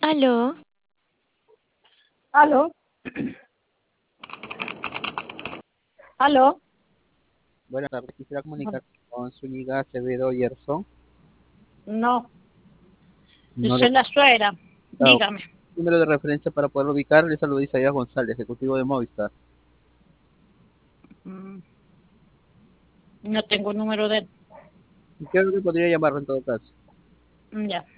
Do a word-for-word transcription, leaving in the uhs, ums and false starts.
Aló. Aló. Aló. Buenas tardes, quisiera comunicar con Zúñiga Acevedo Yerson. No, yo No soy lo la suegra. ah, Dígame. número de referencia para poder ubicar, le saluda Isaías González, ejecutivo de Movistar. Mm, No tengo número de... ¿Y qué es lo que podría llamarlo en todo caso? Ya.